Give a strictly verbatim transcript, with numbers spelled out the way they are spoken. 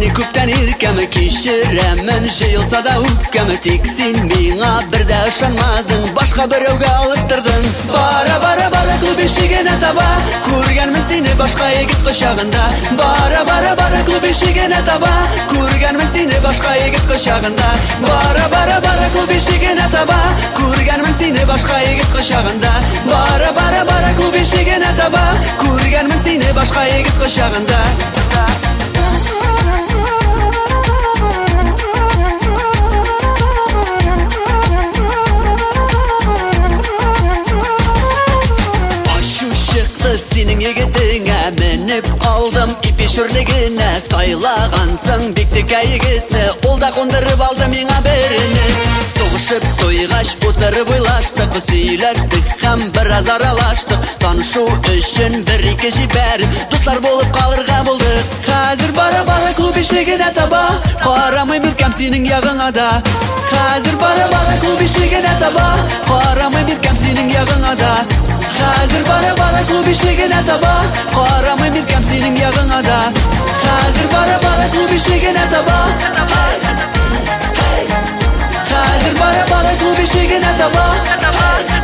Seni көптен иркәме кешіремін, жиылса да үпкәме, тек сен миңа бірдә ышанмадың, башка біреуге алыштырдың. Бара бара бара клуб ишигенә таба, күргәнмен сине башка егет кочагында. Бара бара бара клуб ишигенә таба, күргәнмен сине башка егет кочагында. Бара бара бара клуб ишигенә таба, күргәнмен сине башка егет кочагында. Бара бара бара клуб ишигенә таба, күргәнмен сине башка егет кочагында. Синең егетеңә менеп алдым, ипешүрлегенә сайлағансың бик-текә егетне, ул да қондырып алды миңа берене. Соғышып тойғаш утырып уйлаштык, сөйләштек һәм бераз аралаштык, танышу өчен бер-ике җибәреп дуслар булып калырга булдык. Хәзер бара-бара клуб ишегенә таба, карамыйм иркәм синең ягыңа да. Хәзер бара-бара клуб ишегенә таба, карамыйм иркәм синең ягыңа да. Хәзер бара-бара клуб ишегенә таба, карамыйм иркәм синең ягыңа да. Хәзер бара-бара клуб ишегенә таба, хәзер бара-бара клуб ишегенә таба.